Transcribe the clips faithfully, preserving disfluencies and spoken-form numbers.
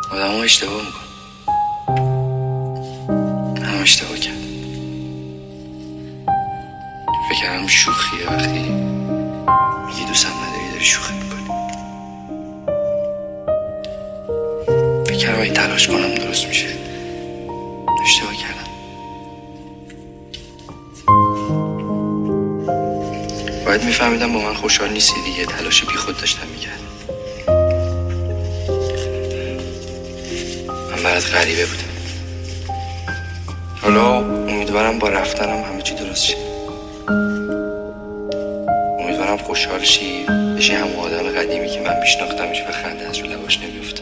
آدم ها اشتباه میکن. هم اشتباه کرد. فکر کردم شوخیه وقتی میگی دوستم نداری داری شوخی میکنی. فکر کردم اگه تلاش کنم درست میشه. اشتباه کردم. باید میفهمیدم با من خوشحال نیستی دیگه. تلاش بی خود داشتم میکردم. من برات غریبه بودم. حالا امیدوارم با رفتنم همه چی درست شه. امیدوارم خوشحال شی بشی همون آدم قدیمی که من میشناختمش و خنده از رو لباش نمیفته.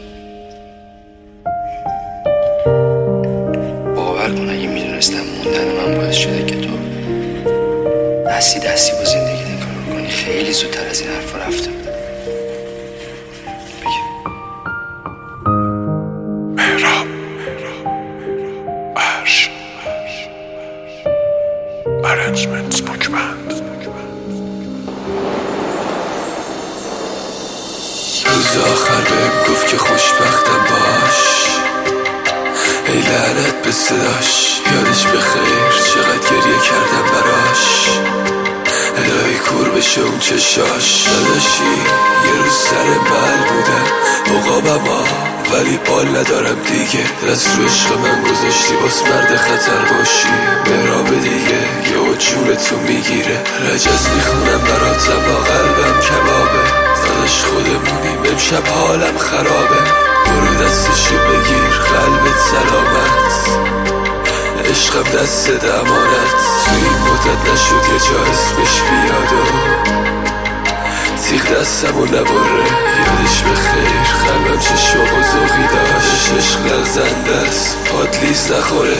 باور کن اگه میدونستم موندن من باعث شده که تو دستی دستی با زندگی این کارو کنی خیلی زودتر از این حرفا رفته بودم. بگه مهراب برش ارنجمنت بوک بند. روز آخر بهم گفت که خوشبختم باش. ای لعنت به صداش یادش بخیر چقدر گریه کردم براش. الهی کور بشه اون چشاش. داداشی یه روز سر مل بودم عقابم ها ولی بال ندارم دیگه. دست رو عشق من گذاشتی باس مرد خطر باشی. مهراب دیگه یه جونتو میگیره. رجز میخونم براتم با قلبم کبابه. داداش خودمونیم امشب حالم خرابه. برو دستشو بگیر قلبت سلامت. عشقم دست امانت. تو این مدت نشد یه جا اسمش بیاد و تیغ دستمو نبره. یادش بخیر قلبم چه شوق و ذوقی داشت. عشق لغزنده است پات لیز نخوره.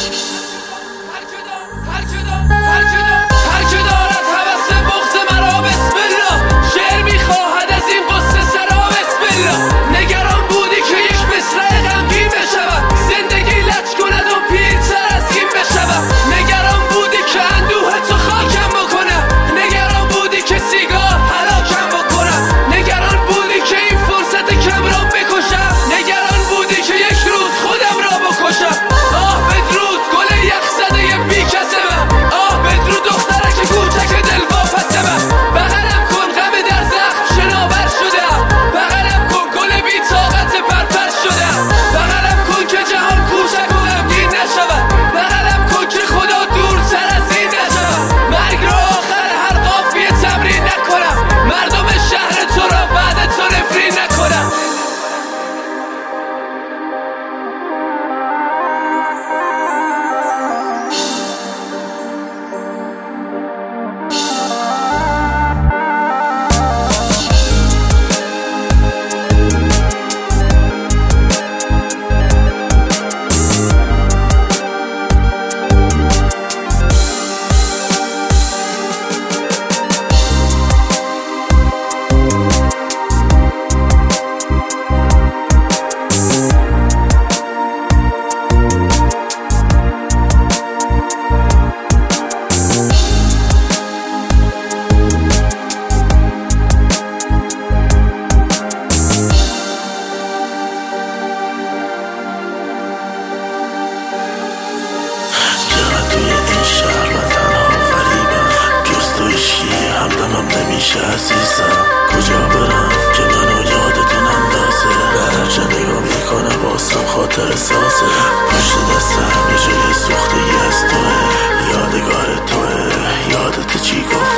عزیزم کجا برم که منو یادتون اندازه. هرچه نگاه میکنم واسم خاطر سازه. پشت دستم یه جای سوختگی از توه. یادگار توه. یادت چی گفت